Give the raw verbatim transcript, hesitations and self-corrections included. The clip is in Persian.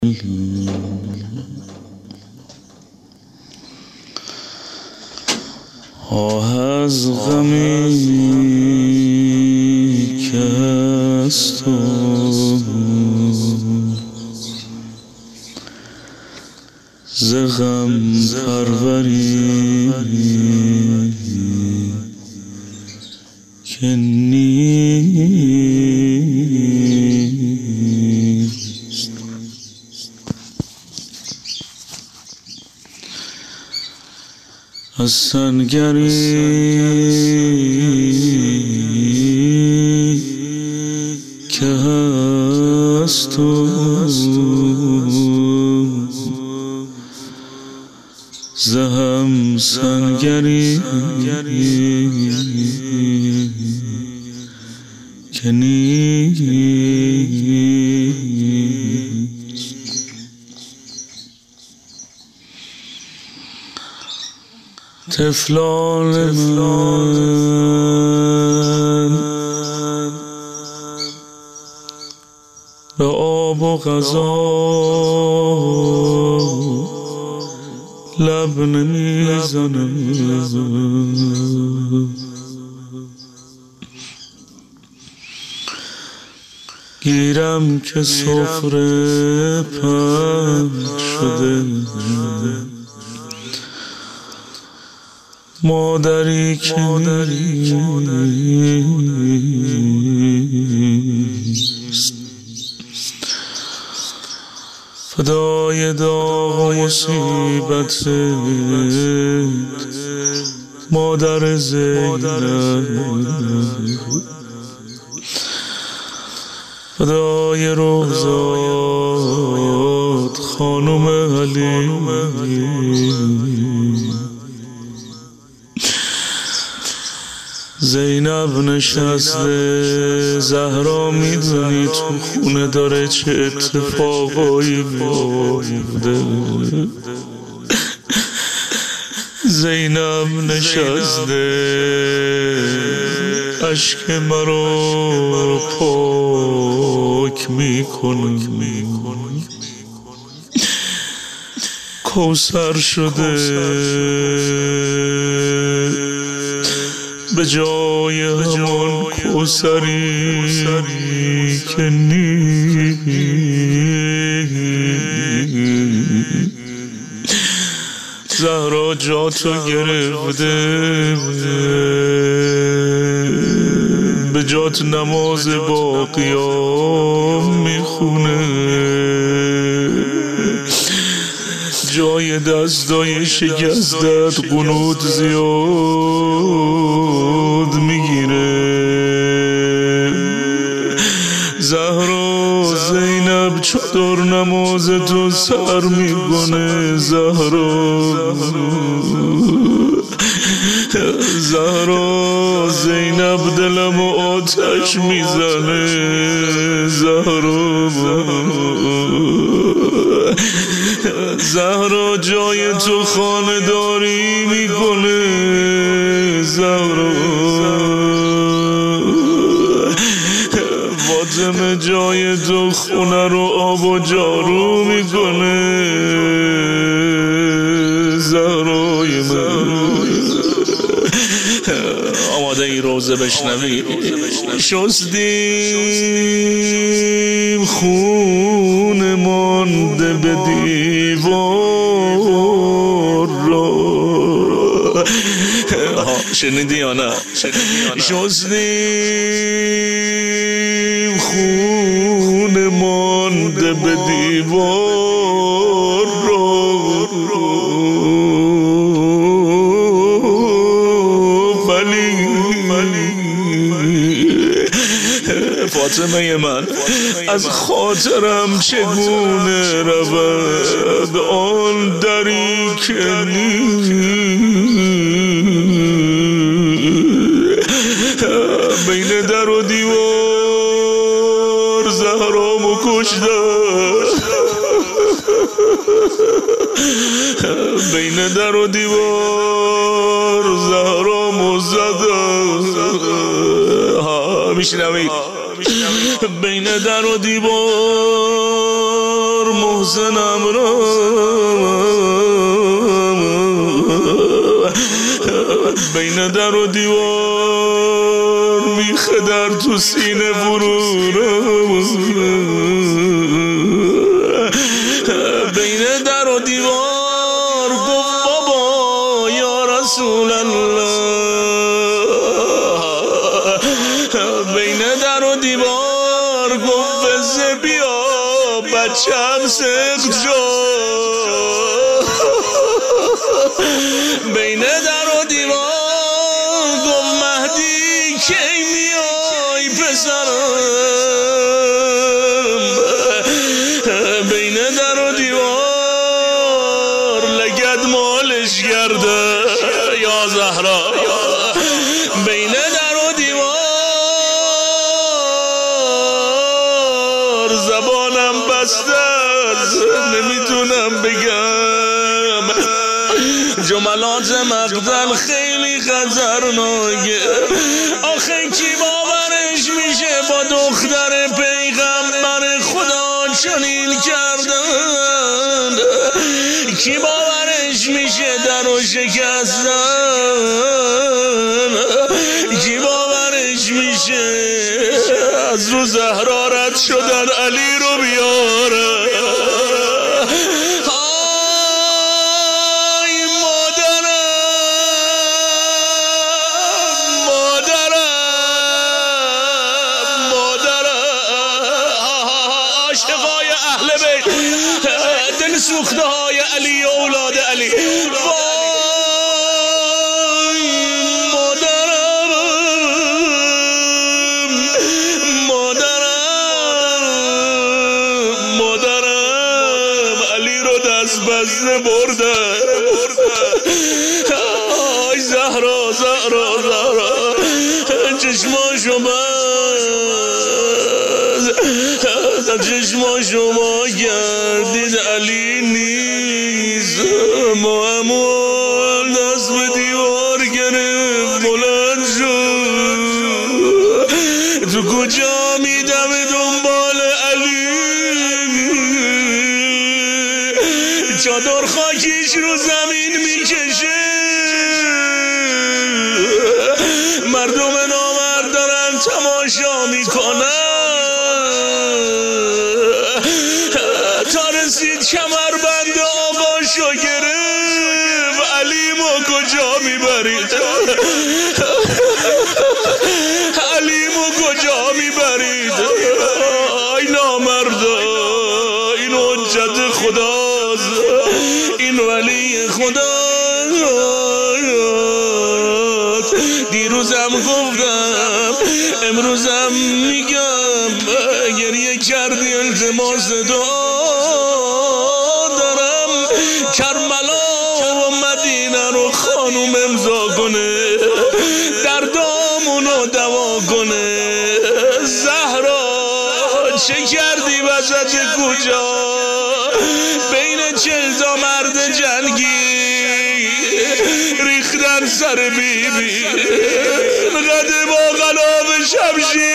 آه از غمی که از تو ز غم پروری که نیست. از سنگری که از تو ز هم سنگری که نیست. طفلان من به آب و غذا لب نمیزنم، گیرم که سفره پهن شده، مادری که نیست. فدای داغ و مصیبت مادر زینب، فدای روزات خانم علی، زینب نشسته، زهرا میدونی تو خونه داره چه اتفاقایی میفته. زینب نشسته اشک مرا پاک میکنه، کوثر شده به جای همون کوثری که نیست. زهرا جاتو گرفته، به جات نماز با قیام میخونه، جای دستای شکستت قنوت زیاد میگیره. زهرا زینب چطور نماز تو سر میکنه؟ زهرا زهرا زینب دلم آتش میزنه. زهرا زهرا جای تو خانه‌داری میکنه. زهرا فاطمه جای تو خونه رو آب و جارو میکنه. زهرای من آماده ای روزه بشنوی. شستیم خون مانده به دیوار را. شنیدی یا نه؟ شستیم خون مانده به دیوار را، فاطمه من از خاطرم چگونه رود آن دری که نیست. بین در و دیوار زهرامو کشتن، بین در و دیوار زهرامو زدن. میشنوید؟ بین در و دیوار محسنم را بین در و دیوار میخه در تو سینه فرو بین در و دیوار گفت بابا یا رسول الله بین در و دیوار گفت بزه بیا بچم سخت جا بین در و دیوار گفت مهدی کی میای پسرم بین در و دیوار لگد مالش گرده یا زهرا بین در و دیوار زبانم بسته نمیتونم بگم جملات مقتل خیلی خطرناکه آخه کی باورش میشه با دختر پیغمبر خدا چنین کردن کی باورش میشه درو شکستن کی باورش میشه از رو زهرا رد شدن علی رو بیاره دل سوخته های علی اولاد علی وای مادرم مادرم مادرم علی رو دست بسته برده آی زهرا زهرا زهرا چشماشو بست چشماشو ما گردید علی نیست معمول دست به دیوار گرفت بلند شد تو کجا میدم دنبال علی چادر خاکیش رو زمین میکشه مردم نامرد دارن تماشا میکنن تا رسید کمر بند آقاشو گرفت علیمو کجا میبرید علیمو کجا میبرید آی نامردا این حجت خداست این ولی خداست دیروزم گفتم امروزم میگم گریه کردی التماس دعا دارم کربلا و مدینه رو خانوم امضا کنه دردامونو دوا کنه زهرا چه کردی وسط کجا بین چل تا مرد جنگی ریختن سر بی بی قد با غلاف شمشیر